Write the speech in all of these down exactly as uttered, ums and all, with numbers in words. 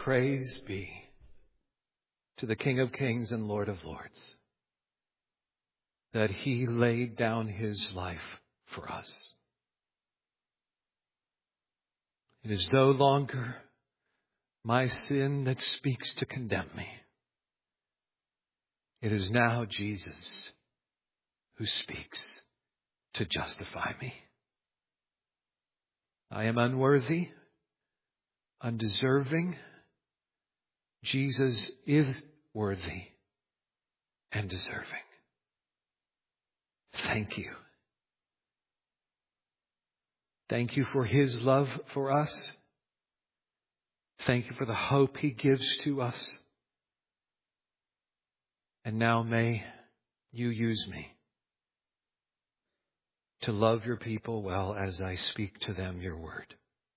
praise be to the King of Kings and Lord of Lords, that He laid down His life for us. It is no longer my sin that speaks to condemn me. It is now Jesus who speaks to justify me. I am unworthy, undeserving. Jesus is worthy and deserving. Thank you. Thank you for His love for us. Thank you for the hope He gives to us. And now may you use me to love your people well as I speak to them your word.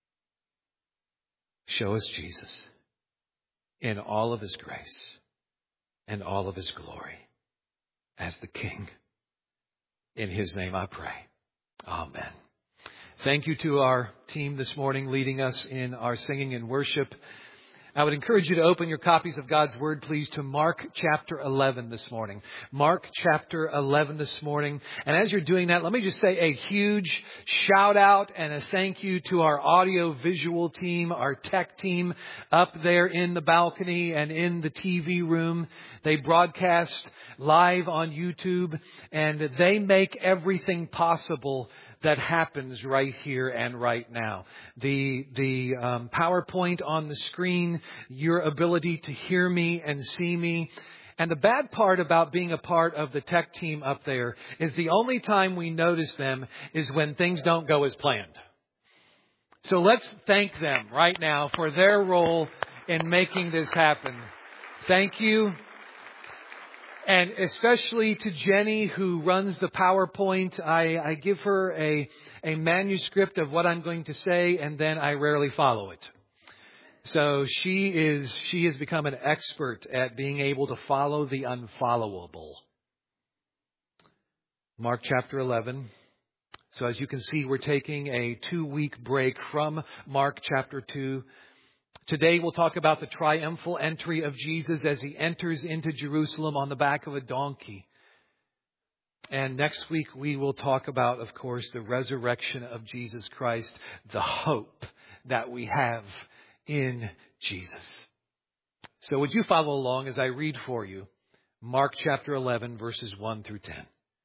Show us Jesus in all of His grace and all of His glory as the King. In His name I pray. Amen. Thank you to our team this morning leading us in our singing and worship. I would encourage you to open your copies of God's Word, please, to Mark chapter eleven this morning. Mark chapter eleven this morning. And as you're doing that, let me just say a huge shout out and a thank you to our audio visual team, our tech team up there in the balcony and in the T V room. They broadcast live on YouTube and they make everything possible that happens right here and right now. The the um, PowerPoint on the screen, your ability to hear me and see me. And the bad part about being a part of the tech team up there is the only time we notice them is when things don't go as planned. So let's thank them right now for their role in making this happen. Thank you. And especially to Jenny, who runs the PowerPoint, I, I give her a, a manuscript of what I'm going to say, and then I rarely follow it. So she is she has become an expert at being able to follow the unfollowable. Mark chapter eleven. So as you can see, we're taking a two-week break from Mark chapter two. Today we'll talk about the triumphal entry of Jesus as He enters into Jerusalem on the back of a donkey. And next week we will talk about, of course, the resurrection of Jesus Christ, the hope that we have in Jesus. So would you follow along as I read for you Mark chapter eleven, verses one through ten.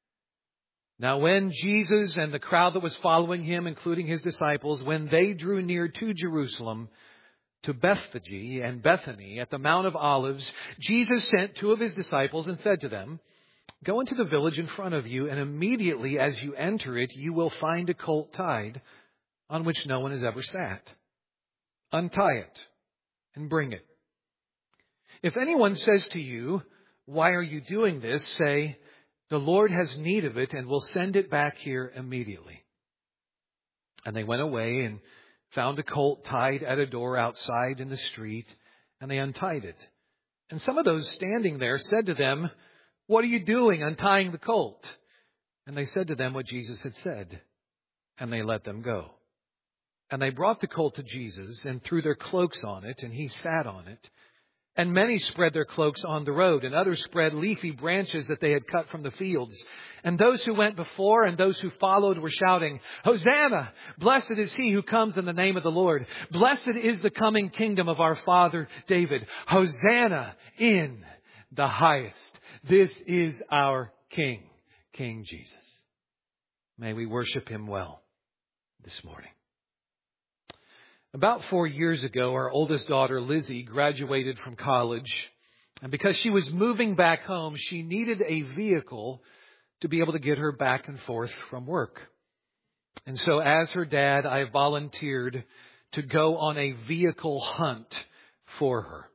Now when Jesus and the crowd that was following Him, including His disciples, when they drew near to Jerusalem, to Bethphage and Bethany at the Mount of Olives, Jesus sent two of His disciples and said to them, "Go into the village in front of you, and immediately as you enter it, you will find a colt tied on which no one has ever sat. Untie it and bring it. If anyone says to you, 'Why are you doing this?' say, 'The Lord has need of it and will send it back here immediately.'" And they went away and found a colt tied at a door outside in the street, and they untied it. And some of those standing there said to them, "What are you doing untying the colt?" And they said to them what Jesus had said, and they let them go. And they brought the colt to Jesus and threw their cloaks on it, and He sat on it. And many spread their cloaks on the road, and others spread leafy branches that they had cut from the fields. And those who went before and those who followed were shouting, "Hosanna! Blessed is He who comes in the name of the Lord. Blessed is the coming kingdom of our father David. Hosanna in the highest." This is our King, King Jesus. May we worship Him well this morning. About four years ago, our oldest daughter, Lizzie, graduated from college. And because she was moving back home, she needed a vehicle to be able to get her back and forth from work. And so as her dad, I volunteered to go on a vehicle hunt for her.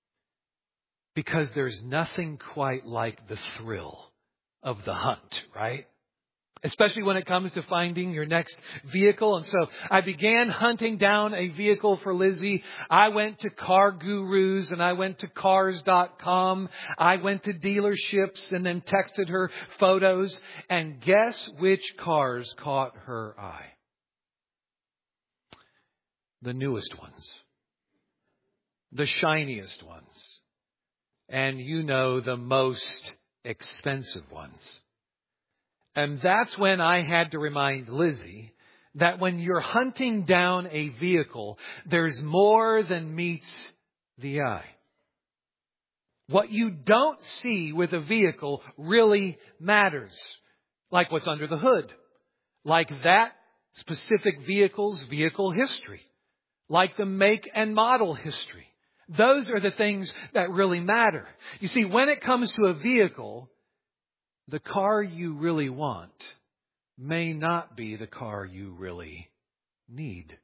Because there's nothing quite like the thrill of the hunt, right? Especially when it comes to finding your next vehicle. And so I began hunting down a vehicle for Lizzie. I went to Car Gurus and I went to cars dot com. I went to dealerships and then texted her photos. And guess which cars caught her eye? The newest ones. the shiniest ones, and you know the most expensive ones. And that's when I had to remind Lizzie that when you're hunting down a vehicle, there's more than meets the eye. What you don't see with a vehicle really matters, like what's under the hood, like that specific vehicle's vehicle history, like the make and model history. Those are the things that really matter. You see, when it comes to a vehicle, the car you really want may not be the car you really need.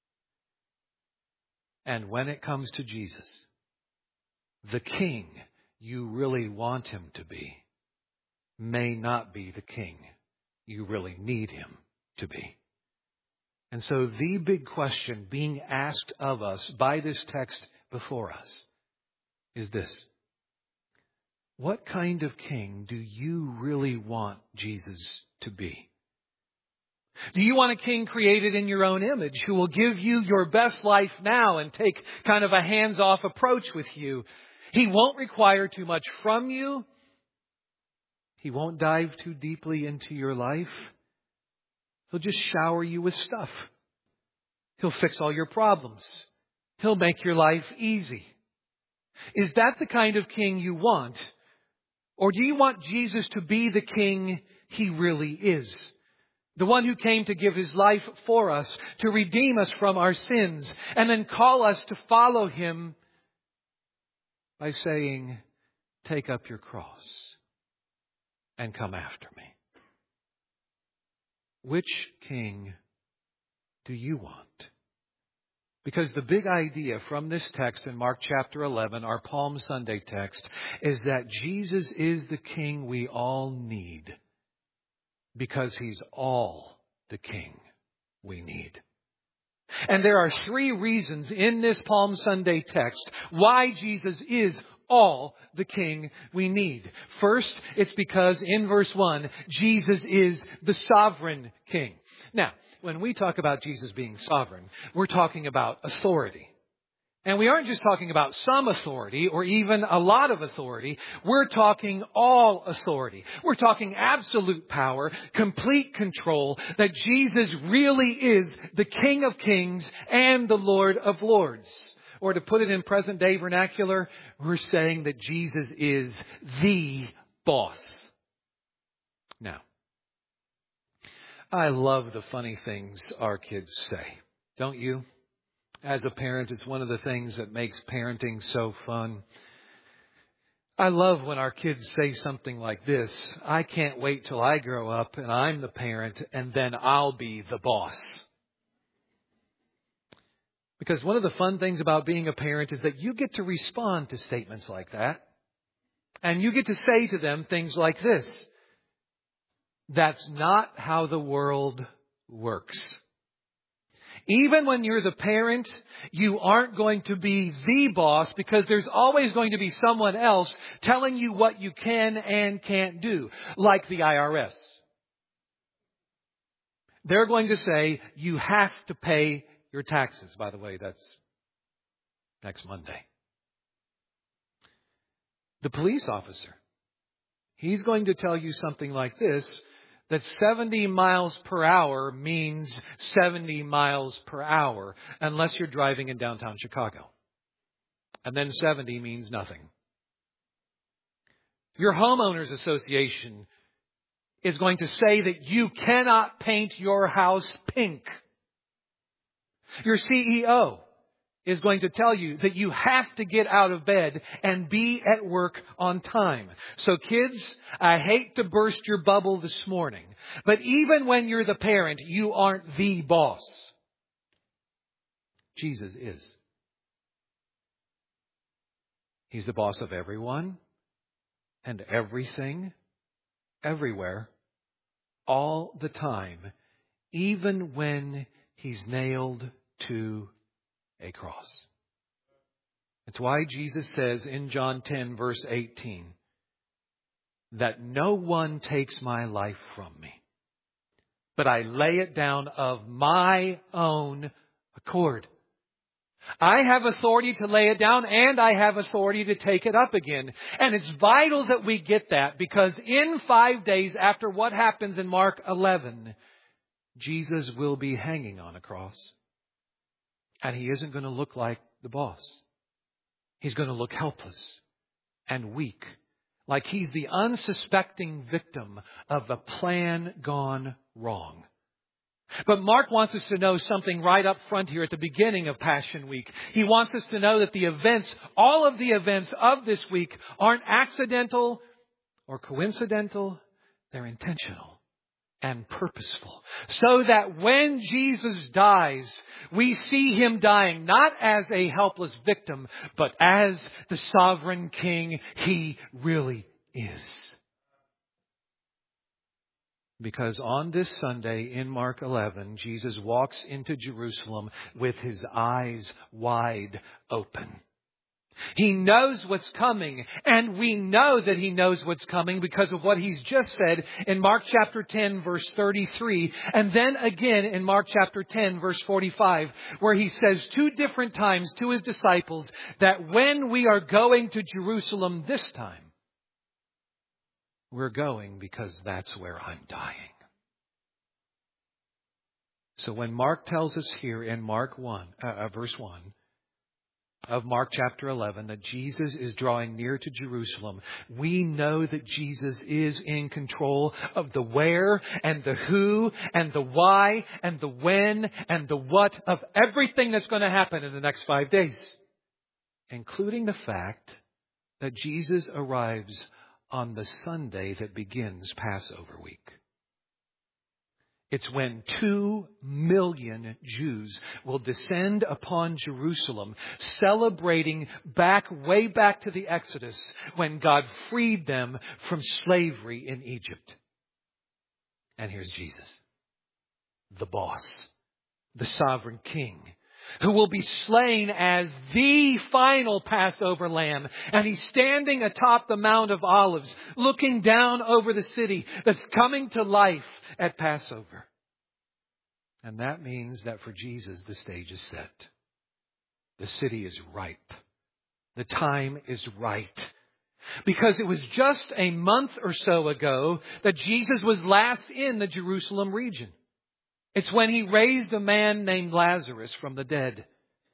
And when it comes to Jesus, the King you really want Him to be may not be the King you really need Him to be. And so the big question being asked of us by this text before us is this: what kind of king do you really want Jesus to be? Do you want a king created in your own image who will give you your best life now and take kind of a hands-off approach with you? He won't require too much from you. He won't dive too deeply into your life. He'll just shower you with stuff. He'll fix all your problems. He'll make your life easy. Is that the kind of king you want? Or do you want Jesus to be the king He really is? The one who came to give His life for us, to redeem us from our sins, and then call us to follow Him by saying, take up your cross and come after me. Which king do you want? Because the big idea from this text in Mark chapter eleven, our Palm Sunday text, is that Jesus is the king we all need because He's all the king we need. And there are three reasons in this Palm Sunday text why Jesus is all the king we need. First, it's because in verse one, Jesus is the sovereign king. Now, when we talk about Jesus being sovereign, we're talking about authority. And we aren't just talking about some authority or even a lot of authority. We're talking all authority. We're talking absolute power, complete control, that Jesus really is the King of Kings and the Lord of Lords. Or to put it in present day vernacular, we're saying that Jesus is the boss. Now, I love the funny things our kids say, don't you? As a parent, it's one of the things that makes parenting so fun. I love when our kids say something like this: I can't wait till I grow up and I'm the parent and then I'll be the boss. Because one of the fun things about being a parent is that you get to respond to statements like that. And you get to say to them things like this: that's not how the world works. Even when you're the parent, you aren't going to be the boss because there's always going to be someone else telling you what you can and can't do, like the I R S. They're going to say, you have to pay your taxes. By the way, that's next Monday. The police officer, he's going to tell you something like this: that seventy miles per hour means seventy miles per hour unless you're driving in downtown Chicago. And then seventy means nothing. Your homeowners association is going to say that you cannot paint your house pink. Your C E O is going to tell you that you have to get out of bed and be at work on time. So kids, I hate to burst your bubble this morning, but even when you're the parent, you aren't the boss. Jesus is. He's the boss of everyone and everything, everywhere, all the time, even when He's nailed to a cross. It's why Jesus says in John ten, verse eighteen, that no one takes my life from me, but I lay it down of my own accord. I have authority to lay it down, and I have authority to take it up again. And it's vital that we get that, because in five days after what happens in Mark eleven, Jesus will be hanging on a cross. And He isn't going to look like the boss. He's going to look helpless and weak, like He's the unsuspecting victim of a plan gone wrong. But Mark wants us to know something right up front here at the beginning of Passion Week. He wants us to know that the events, all of the events of this week, aren't accidental or coincidental. They're intentional and purposeful. So that when Jesus dies, we see Him dying not as a helpless victim, but as the sovereign King He really is. Because on this Sunday in Mark eleven, Jesus walks into Jerusalem with His eyes wide open. He knows what's coming, and we know that He knows what's coming because of what He's just said in Mark chapter ten, verse thirty-three, and then again in Mark chapter ten, verse forty-five, where He says two different times to His disciples that when we are going to Jerusalem this time, we're going because that's where I'm dying. So when Mark tells us here in Mark one, uh, verse one of Mark chapter eleven that Jesus is drawing near to Jerusalem, we know that Jesus is in control of the where and the who and the why and the when and the what of everything that's going to happen in the next five days, including the fact that Jesus arrives on the Sunday that begins Passover week. It's when two million Jews will descend upon Jerusalem, celebrating back, way back to the Exodus, when God freed them from slavery in Egypt. And here's Jesus, the boss, the sovereign King, who will be slain as the final Passover lamb. And He's standing atop the Mount of Olives, looking down over the city that's coming to life at Passover. And that means that for Jesus, the stage is set. The city is ripe. The time is right. Because it was just a month or so ago that Jesus was last in the Jerusalem region. It's when He raised a man named Lazarus from the dead.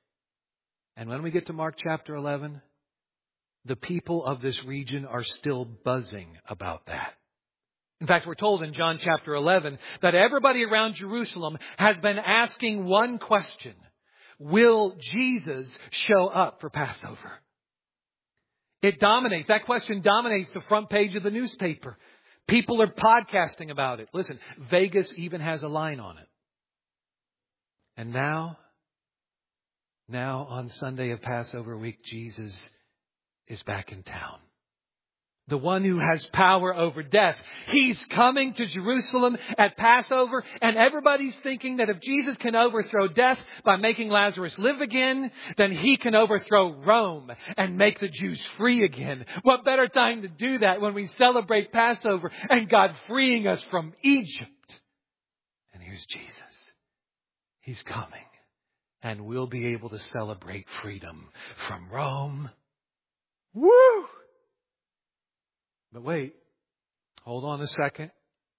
And when we get to Mark chapter eleven, the people of this region are still buzzing about that. In fact, we're told in John chapter eleven that everybody around Jerusalem has been asking one question: will Jesus show up for Passover? It dominates. That question dominates the front page of the newspaper. People are podcasting about it. Listen, Vegas even has a line on it. And now, now on Sunday of Passover week, Jesus is back in town. The one who has power over death. He's coming to Jerusalem at Passover, and everybody's thinking that if Jesus can overthrow death by making Lazarus live again, then He can overthrow Rome and make the Jews free again. What better time to do that when we celebrate Passover and God freeing us from Egypt? And here's Jesus. He's coming, and we'll be able to celebrate freedom from Rome. Woo! But wait, hold on a second.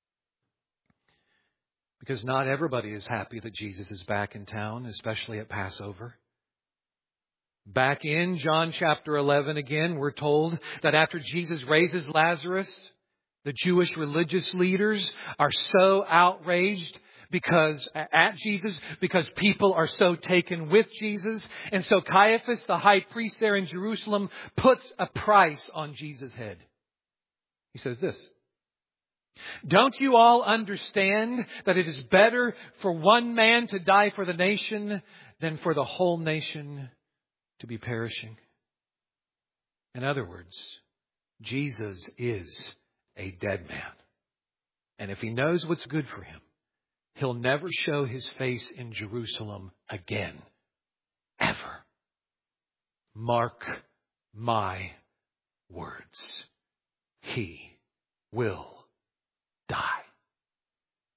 Because not everybody is happy that Jesus is back in town, especially at Passover. Back in John chapter eleven again, we're told that after Jesus raises Lazarus, the Jewish religious leaders are so outraged because at Jesus, because people are so taken with Jesus. And so Caiaphas, the high priest there in Jerusalem, puts a price on Jesus' head. He says this: don't you all understand that it is better for one man to die for the nation than for the whole nation to be perishing? In other words, Jesus is a dead man. And if He knows what's good for him, He'll never show His face in Jerusalem again. Ever. Mark my words. He will die.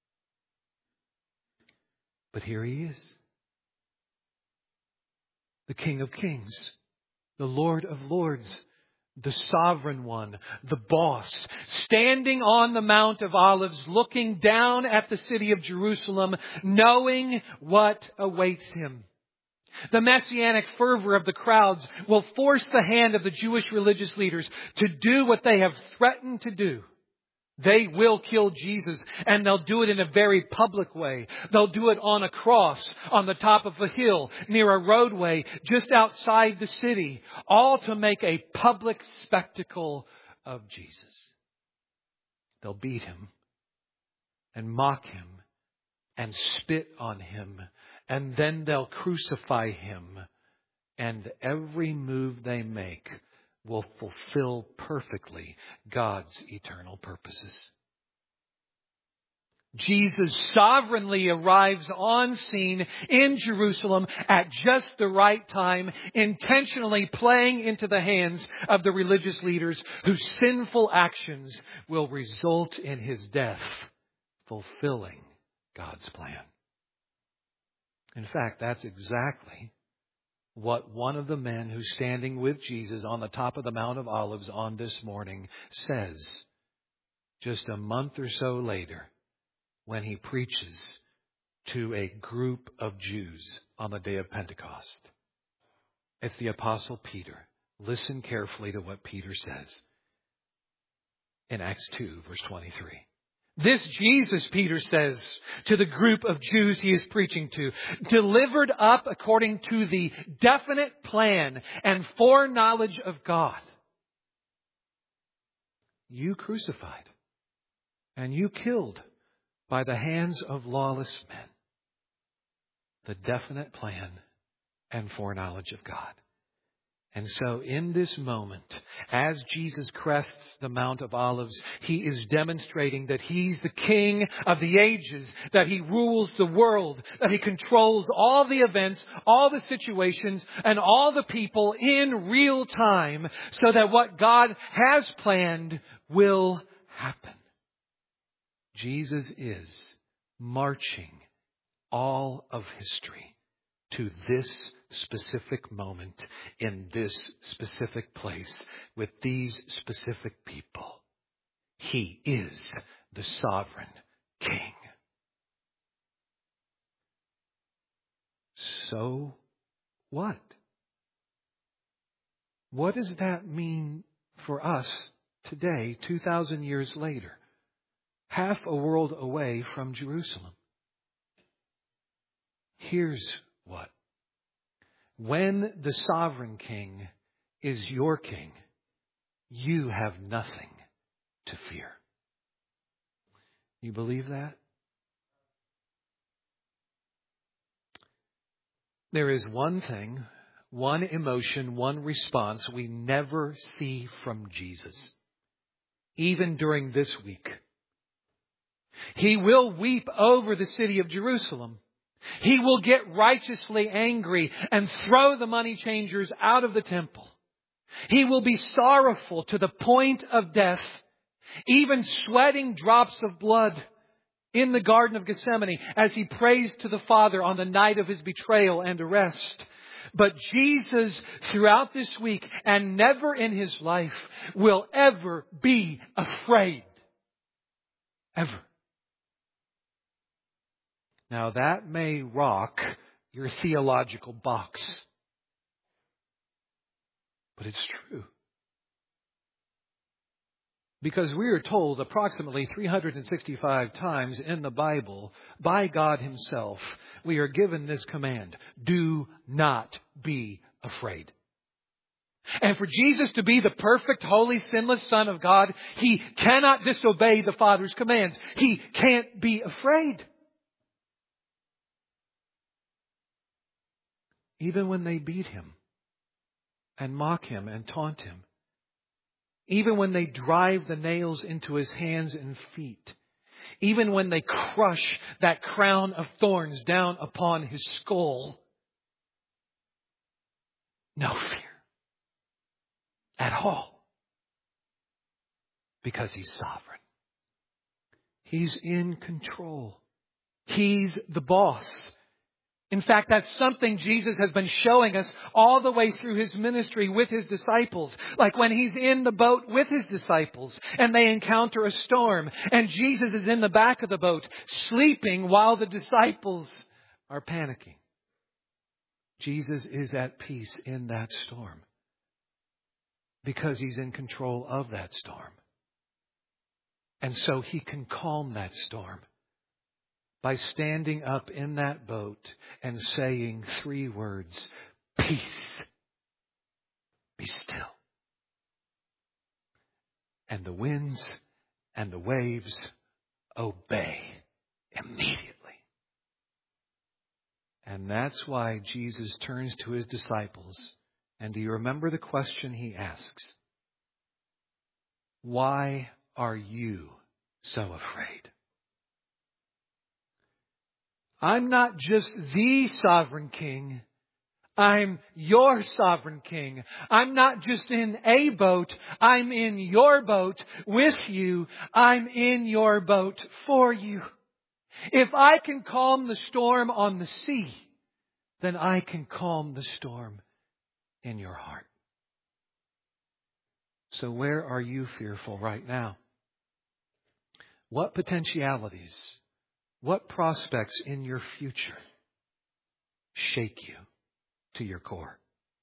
But here He is. the King of Kings, the Lord of Lords, the Sovereign One, the boss, standing on the Mount of Olives, looking down at the city of Jerusalem, knowing what awaits him. The messianic fervor of the crowds will force the hand of the Jewish religious leaders to do what they have threatened to do. They will kill Jesus, and they'll do it in a very public way. They'll do it on a cross, on the top of a hill, near a roadway, just outside the city, all to make a public spectacle of Jesus. They'll beat him and mock him and spit on him, and then they'll crucify him, and every move they make will fulfill perfectly God's eternal purposes. Jesus sovereignly arrives on scene in Jerusalem at just the right time, intentionally playing into the hands of the religious leaders whose sinful actions will result in his death, fulfilling God's plan. In fact, that's exactly what one of the men who's standing with Jesus on the top of the Mount of Olives on this morning says just a month or so later when he preaches to a group of Jews on the day of Pentecost. It's the Apostle Peter. Listen carefully to what Peter says in Acts two, verse twenty-three. This Jesus, Peter says to the group of Jews he is preaching to, delivered up according to the definite plan and foreknowledge of God. You crucified and you killed by the hands of lawless men. The definite plan and foreknowledge of God. And so in this moment, as Jesus crests the Mount of Olives, he is demonstrating that he's the King of the ages, that he rules the world, that he controls all the events, all the situations, and all the people in real time, so that what God has planned will happen. Jesus is marching all of history to this specific moment in this specific place with these specific people. He is the sovereign King. So what? What does that mean for us today, two thousand years later, half a world away from Jerusalem? Here's what. When the sovereign King is your King, you have nothing to fear. You believe that? There is one thing, one emotion, one response we never see from Jesus, even during this week. He will weep over the city of Jerusalem. He will get righteously angry and throw the money changers out of the temple. He will be sorrowful to the point of death, even sweating drops of blood in the Garden of Gethsemane as he prays to the Father on the night of his betrayal and arrest. But Jesus, throughout this week and never in his life, will ever be afraid. Ever. Now that may rock your theological box, but it's true. Because we are told approximately three hundred sixty-five times in the Bible by God himself, we are given this command: do not be afraid. And for Jesus to be the perfect, holy, sinless Son of God, he cannot disobey the Father's commands. He can't be afraid. Even when they beat him and mock him and taunt him. Even when they drive the nails into his hands and feet. Even when they crush that crown of thorns down upon his skull. No fear at all. Because he's sovereign. He's in control. He's the boss. In fact, that's something Jesus has been showing us all the way through His ministry with His disciples. Like when He's in the boat with His disciples and they encounter a storm and Jesus is in the back of the boat sleeping while the disciples are panicking. Jesus is at peace in that storm because He's in control of that storm. And so He can calm that storm by standing up in that boat and saying three words, peace, be still. And the winds and the waves obey immediately. And that's why Jesus turns to His disciples. And do you remember the question He asks? Why are you so afraid? I'm not just the sovereign king. I'm your sovereign king. I'm not just in a boat. I'm in your boat with you. I'm in your boat for you. If I can calm the storm on the sea, then I can calm the storm in your heart. So where are you fearful right now? What potentialities, what prospects in your future shake you to your core?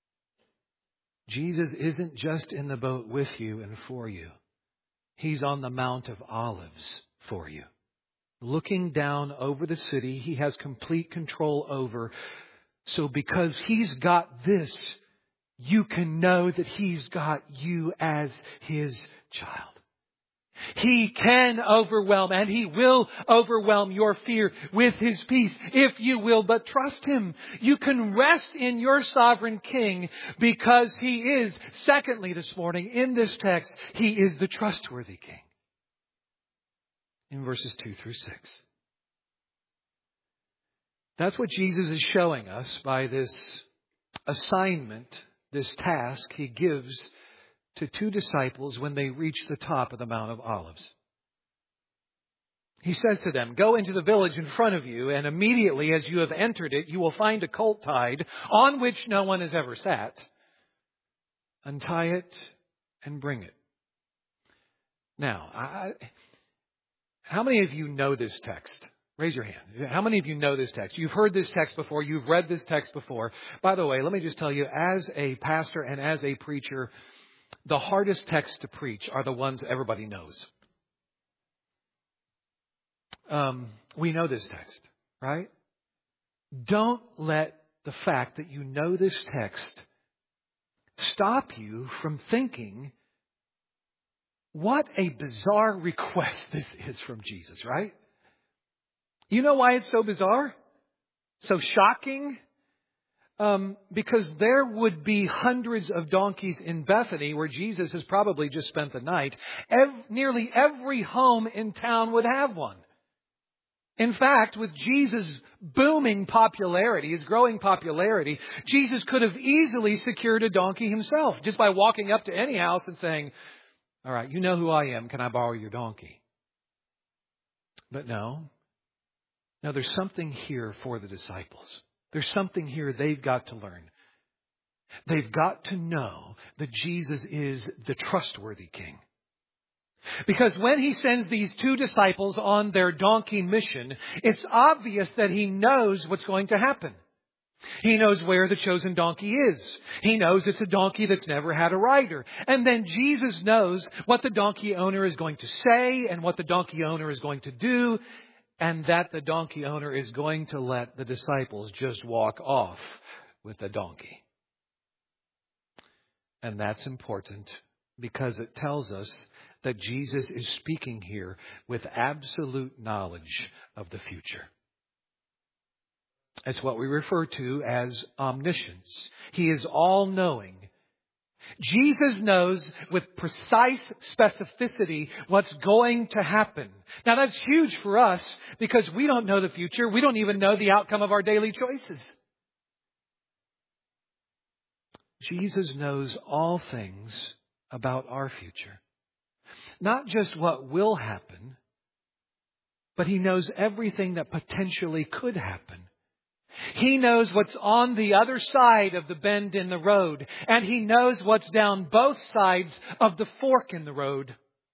Jesus isn't just in the boat with you and for you. He's on the Mount of Olives for you. Looking down over the city, He has complete control over. So because He's got this, you can know that He's got you as His child. He can overwhelm and He will overwhelm your fear with His peace if you will but trust Him. You can rest in your sovereign King because He is, secondly this morning in this text, He is the trustworthy King. In verses two through six. That's what Jesus is showing us by this assignment, this task He gives to two disciples when they reach the top of the Mount of Olives. He says to them, go into the village in front of you, and immediately as you have entered it, you will find a colt tied on which no one has ever sat. Untie it and bring it. Now, I, how many of you know this text? Raise your hand. How many of you know this text? You've heard this text before. You've read this text before. By the way, let me just tell you, as a pastor and as a preacher, the hardest texts to preach are the ones everybody knows. Um, we know this text, right? Don't let the fact that you know this text stop you from thinking, what a bizarre request this is from Jesus, right? You know why it's so bizarre? So shocking? Um, because there would be hundreds of donkeys in Bethany where Jesus has probably just spent the night. Ev- nearly every home in town would have one. In fact, with Jesus' booming popularity, his growing popularity, Jesus could have easily secured a donkey himself just by walking up to any house and saying, all right, you know who I am. Can I borrow your donkey? But no. No, there's something here for the disciples. There's something here they've got to learn. They've got to know that Jesus is the trustworthy King. Because when He sends these two disciples on their donkey mission, it's obvious that He knows what's going to happen. He knows where the chosen donkey is. He knows it's a donkey that's never had a rider. And then Jesus knows what the donkey owner is going to say and what the donkey owner is going to do, and that the donkey owner is going to let the disciples just walk off with the donkey. And that's important because it tells us that Jesus is speaking here with absolute knowledge of the future. It's what we refer to as omniscience. He is all-knowing. Jesus knows with precise specificity what's going to happen. Now that's huge for us because we don't know the future. We don't even know the outcome of our daily choices. Jesus knows all things about our future. Not just what will happen, but He knows everything that potentially could happen. He knows what's on the other side of the bend in the road. And He knows what's down both sides of the fork in the road.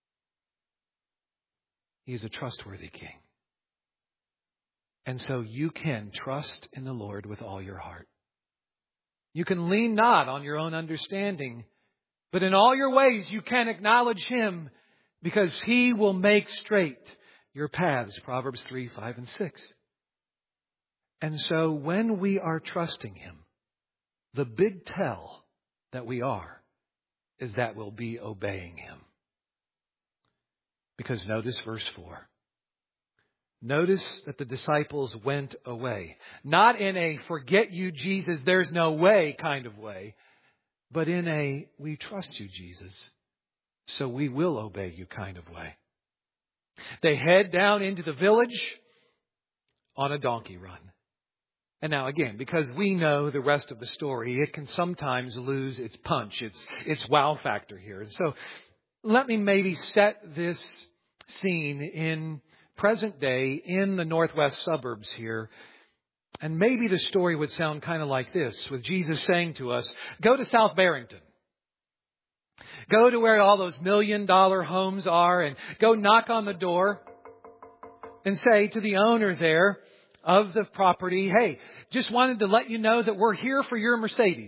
He is a trustworthy King. And so you can trust in the Lord with all your heart. You can lean not on your own understanding, but in all your ways you can acknowledge Him, because He will make straight your paths. Proverbs three, five, and six. And so when we are trusting Him, the big tell that we are is that we'll be obeying Him. Because notice verse four. Notice that the disciples went away. Not in a forget you, Jesus, there's no way kind of way, but in a we trust you, Jesus, so we will obey you kind of way. They head down into the village on a donkey run. And now again, because we know the rest of the story, it can sometimes lose its punch, its, its wow factor here. And so let me maybe set this scene in present day in the northwest suburbs here. And maybe the story would sound kind of like this, with Jesus saying to us, go to South Barrington. Go to where all those million dollar homes are and go knock on the door and say to the owner there of the property, hey, just wanted to let you know that we're here for your Mercedes.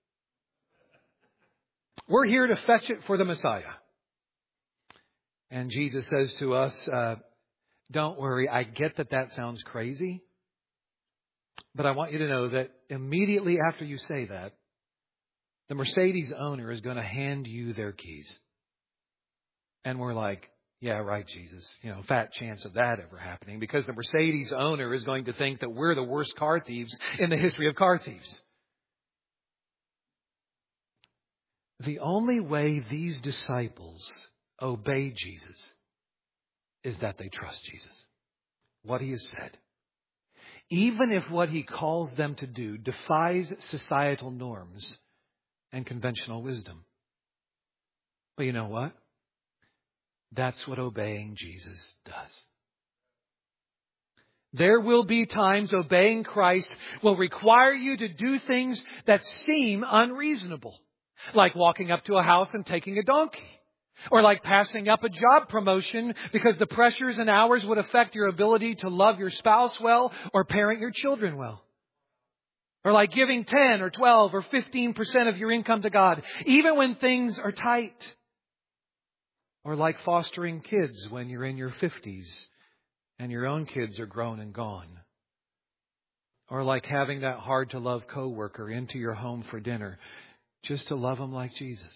We're here to fetch it for the Messiah. And Jesus says to us, uh, don't worry, I get that that sounds crazy, but I want you to know that immediately after you say that, the Mercedes owner is going to hand you their keys. And we're like, yeah, right, Jesus. You know, fat chance of that ever happening, because the Mercedes owner is going to think that we're the worst car thieves in the history of car thieves. The only way these disciples obey Jesus is that they trust Jesus, what He has said. Even if what He calls them to do defies societal norms and conventional wisdom. But you know what? That's what obeying Jesus does. There will be times obeying Christ will require you to do things that seem unreasonable, like walking up to a house and taking a donkey. Or like passing up a job promotion because the pressures and hours would affect your ability to love your spouse well or parent your children well. Or like giving ten or twelve or fifteen percent of your income to God, even when things are tight. Or like fostering kids when you're in your fifties and your own kids are grown and gone. Or like having that hard to love coworker into your home for dinner just to love them like Jesus.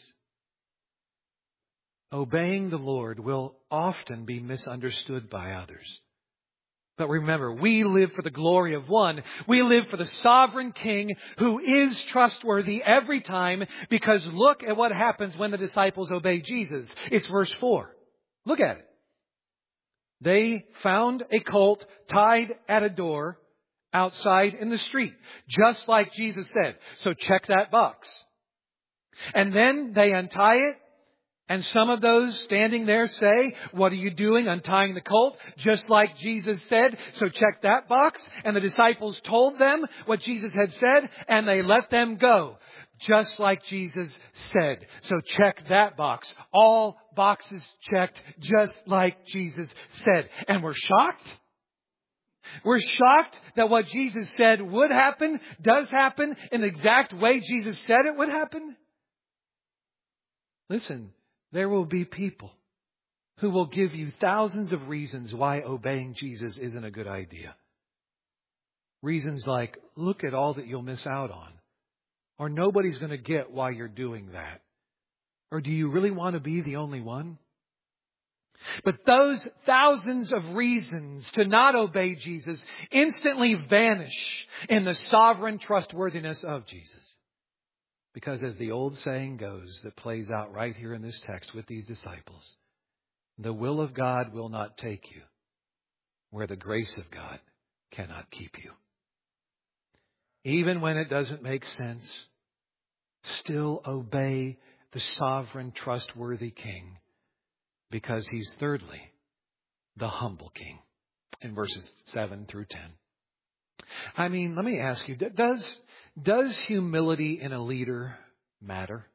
Obeying the Lord will often be misunderstood by others. But remember, we live for the glory of one. We live for the sovereign King who is trustworthy every time, because look at what happens when the disciples obey Jesus. It's verse four. Look at it. They found a colt tied at a door outside in the street, just like Jesus said. So check that box. And then they untie it. And some of those standing there say, what are you doing untying the colt? Just like Jesus said. So check that box. And the disciples told them what Jesus had said, and they let them go. Just like Jesus said. So check that box. All boxes checked, just like Jesus said. And we're shocked. We're shocked that what Jesus said would happen, does happen in the exact way Jesus said it would happen. Listen. There will be people who will give you thousands of reasons why obeying Jesus isn't a good idea. Reasons like, look at all that you'll miss out on. Or nobody's going to get why you're doing that. Or do you really want to be the only one? But those thousands of reasons to not obey Jesus instantly vanish in the sovereign trustworthiness of Jesus. Because as the old saying goes that plays out right here in this text with these disciples, the will of God will not take you where the grace of God cannot keep you. Even when it doesn't make sense, still obey the sovereign, trustworthy King, because He's thirdly, the humble King, in verses seven through ten. I mean, let me ask you, does, does humility in a leader matter?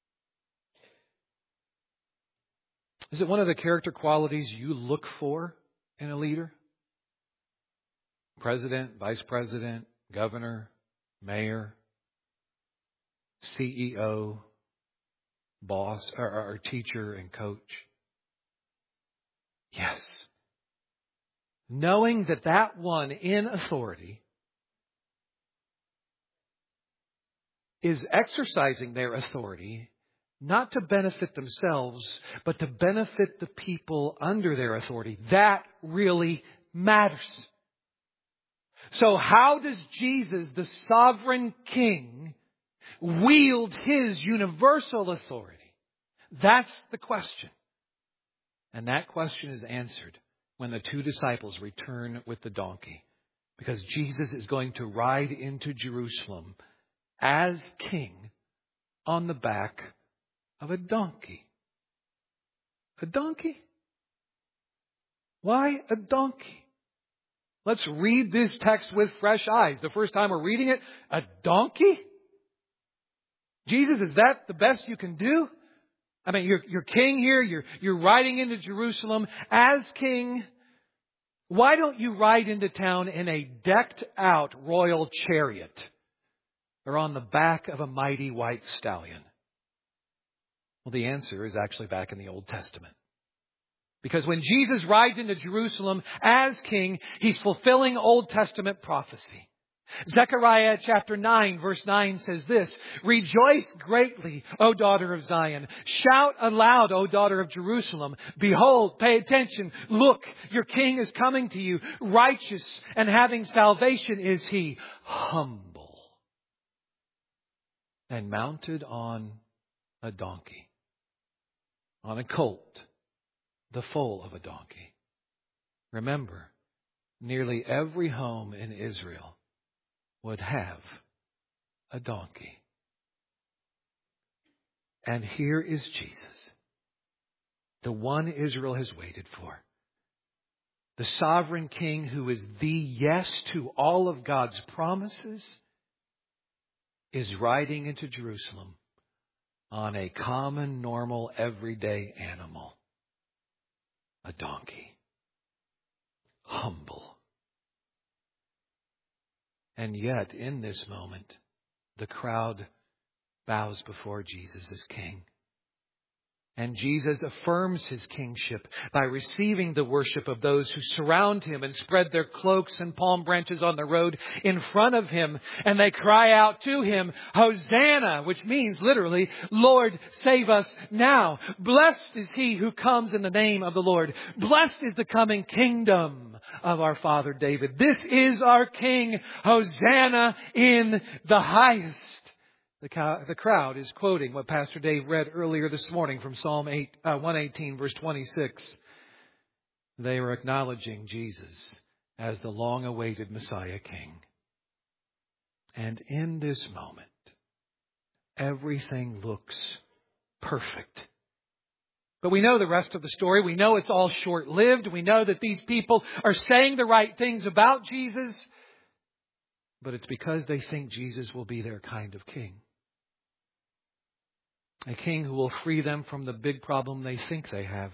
Is it one of the character qualities you look for in a leader? President, vice president, governor, mayor, C E O, boss, or, or teacher and coach? Yes. Knowing that that one in authority is exercising their authority not to benefit themselves, but to benefit the people under their authority. That really matters. So how does Jesus, the sovereign King, wield His universal authority? That's the question. And that question is answered when the two disciples return with the donkey. Because Jesus is going to ride into Jerusalem as King on the back of a donkey. A donkey? Why a donkey? Let's read this text with fresh eyes. The first time we're reading it, a donkey? Jesus, is that the best you can do? I mean, you're, you're king here. You're, you're riding into Jerusalem as king. Why don't you ride into town in a decked out royal chariot or on the back of a mighty white stallion? Well, the answer is actually back in the Old Testament. Because when Jesus rides into Jerusalem as king, He's fulfilling Old Testament prophecy. Zechariah chapter nine verse nine says this, "Rejoice greatly, O daughter of Zion. Shout aloud, O daughter of Jerusalem. Behold," pay attention, "look, your king is coming to you. Righteous and having salvation is He, humble and mounted on a donkey, on a colt, the foal of a donkey." Remember, nearly every home in Israel would have a donkey. And here is Jesus, the one Israel has waited for. The sovereign King who is the yes to all of God's promises is riding into Jerusalem on a common, normal, everyday animal. A donkey. Humble. And yet, in this moment, the crowd bows before Jesus as King. And Jesus affirms His kingship by receiving the worship of those who surround Him and spread their cloaks and palm branches on the road in front of Him. And they cry out to Him, "Hosanna," which means literally, "Lord, save us now. Blessed is He who comes in the name of the Lord. Blessed is the coming kingdom of our father David. This is our King. Hosanna in the highest." The, cow, the crowd is quoting what Pastor Dave read earlier this morning from Psalm eight, uh, one eighteen, verse twenty-six. They were acknowledging Jesus as the long-awaited Messiah King. And in this moment, everything looks perfect. But we know the rest of the story. We know it's all short-lived. We know that these people are saying the right things about Jesus. But it's because they think Jesus will be their kind of king. A king who will free them from the big problem they think they have.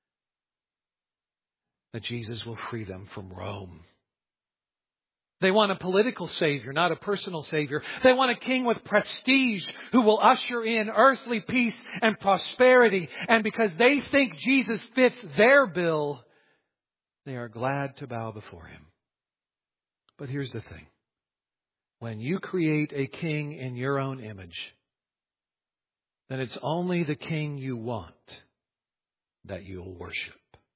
That Jesus will free them from Rome. They want a political savior, not a personal savior. They want a king with prestige who will usher in earthly peace and prosperity. And because they think Jesus fits their bill, they are glad to bow before Him. But here's the thing. When you create a king in your own image, then it's only the king you want that you'll worship.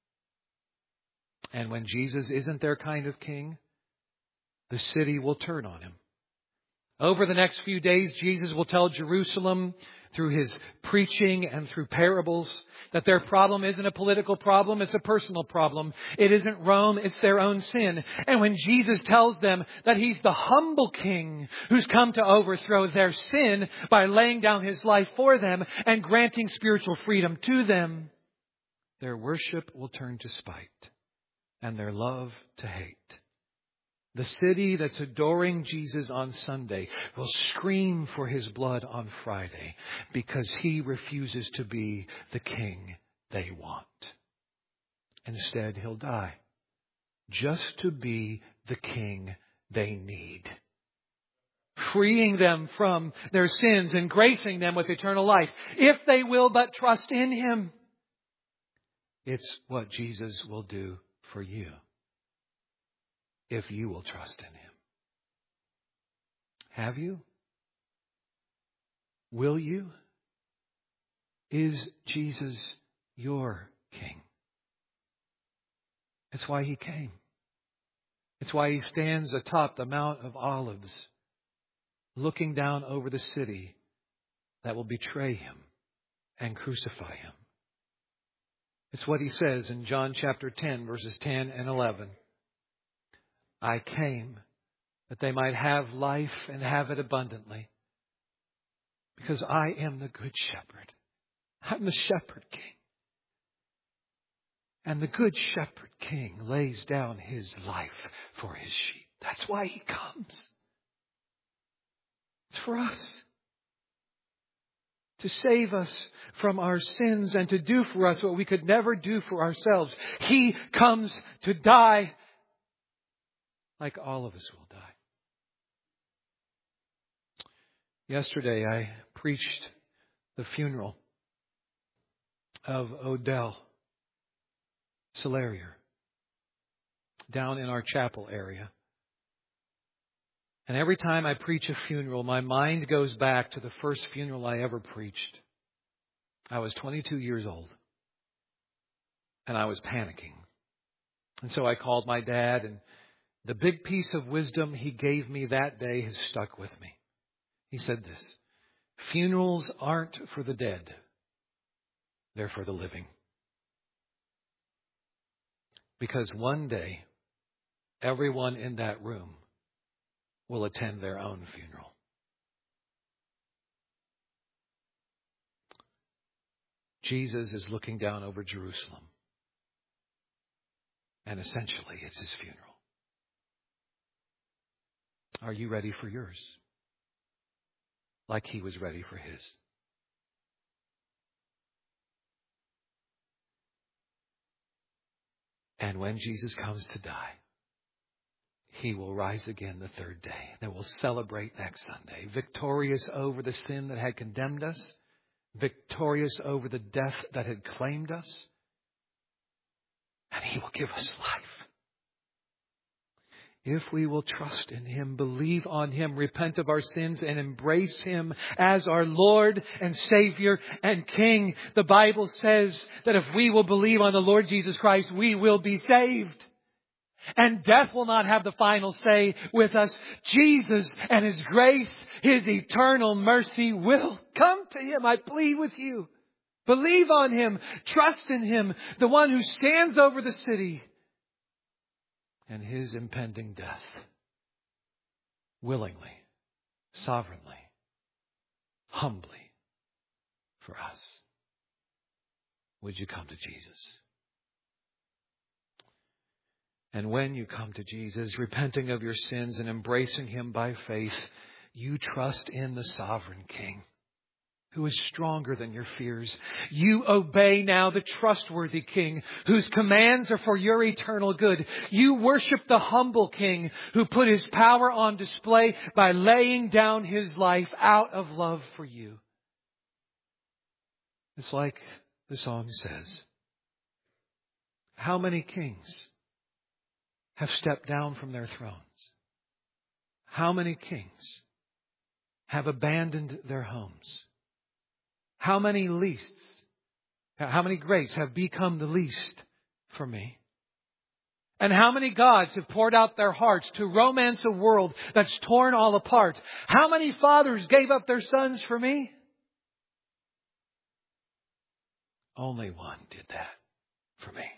And when Jesus isn't their kind of king, the city will turn on Him. Over the next few days, Jesus will tell Jerusalem through His preaching and through parables that their problem isn't a political problem, it's a personal problem. It isn't Rome, it's their own sin. And when Jesus tells them that He's the humble King who's come to overthrow their sin by laying down His life for them and granting spiritual freedom to them, their worship will turn to spite and their love to hate. The city that's adoring Jesus on Sunday will scream for His blood on Friday because He refuses to be the king they want. Instead, He'll die just to be the king they need, freeing them from their sins and gracing them with eternal life, if they will but trust in Him. It's what Jesus will do for you, if you will trust in Him. Have you? Will you? Is Jesus your King? It's why He came. It's why He stands atop the Mount of Olives, looking down over the city that will betray Him and crucify Him. It's what He says in John chapter ten, verses ten and eleven. I came that they might have life and have it abundantly, because I am the good shepherd. I'm the shepherd king. And the good shepherd king lays down his life for his sheep. That's why He comes. It's for us. To save us from our sins and to do for us what we could never do for ourselves. He comes to die like all of us will die. Yesterday I preached the funeral of Odell Solarier down in our chapel area. And every time I preach a funeral, my mind goes back to the first funeral I ever preached. I was twenty-two years old, and I was panicking. And so I called my dad, and the big piece of wisdom he gave me that day has stuck with me. He said this: funerals aren't for the dead. They're for the living. Because one day, everyone in that room will attend their own funeral. Jesus is looking down over Jerusalem. And essentially, it's His funeral. Are you ready for yours? Like He was ready for His. And when Jesus comes to die, He will rise again the third day. That we'll celebrate next Sunday. Victorious over the sin that had condemned us. Victorious over the death that had claimed us. And He will give us life. If we will trust in Him, believe on Him, repent of our sins, and embrace Him as our Lord and Savior and King. The Bible says that if we will believe on the Lord Jesus Christ, we will be saved. And death will not have the final say with us. Jesus and His grace, His eternal mercy will come to Him. I plead with you. Believe on Him. Trust in Him, the one who stands over the city and His impending death. Willingly, sovereignly, humbly for us. Would you come to Jesus? And when you come to Jesus, repenting of your sins and embracing Him by faith, you trust in the sovereign King, who is stronger than your fears. You obey now the trustworthy King, whose commands are for your eternal good. You worship the humble King, who put His power on display by laying down His life out of love for you. It's like the song says, how many kings have stepped down from their thrones? How many kings have abandoned their homes? How many leasts, how many greats have become the least for me? And how many gods have poured out their hearts to romance a world that's torn all apart? How many fathers gave up their sons for me? Only one did that for me.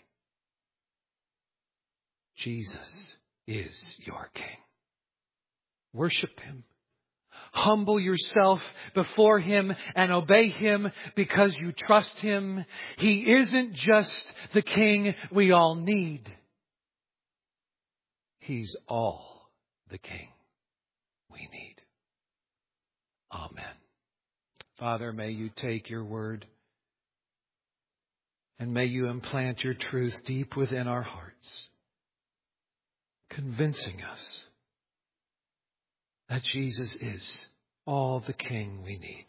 Jesus is your King. Worship Him. Humble yourself before Him and obey Him because you trust Him. He isn't just the King we all need. He's all the King we need. Amen. Father, may you take your word and may you implant your truth deep within our hearts, convincing us that Jesus is all the King we need.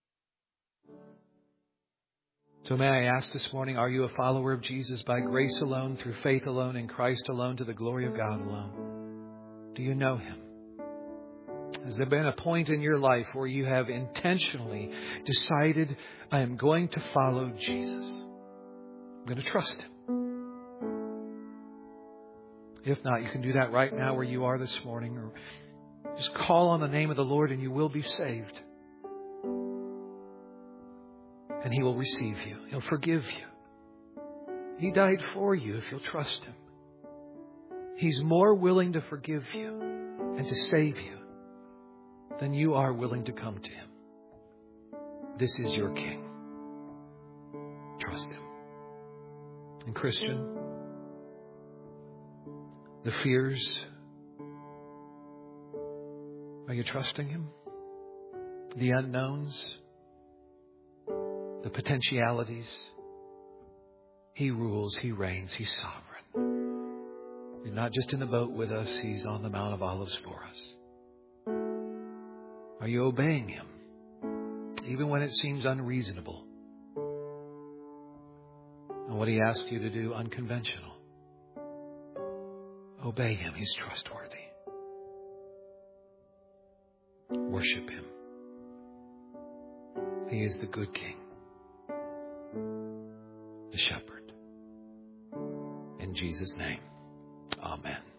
So may I ask this morning, are you a follower of Jesus by grace alone, through faith alone, in Christ alone, to the glory of God alone? Do you know Him? Has there been a point in your life where you have intentionally decided, I am going to follow Jesus? I'm going to trust Him. If not, you can do that right now where you are this morning, or just call on the name of the Lord and you will be saved. And He will receive you. He'll forgive you. He died for you if you'll trust Him. He's more willing to forgive you and to save you than you are willing to come to Him. This is your King. Trust Him. And Christian, the fears, are you trusting Him? The unknowns, the potentialities. He rules, He reigns, He's sovereign. He's not just in the boat with us, He's on the Mount of Olives for us. Are you obeying Him, even when it seems unreasonable? And what He asks you to do, unconventional. Obey Him, He's trustworthy. Worship Him. He is the good King, the shepherd. In Jesus' name, amen.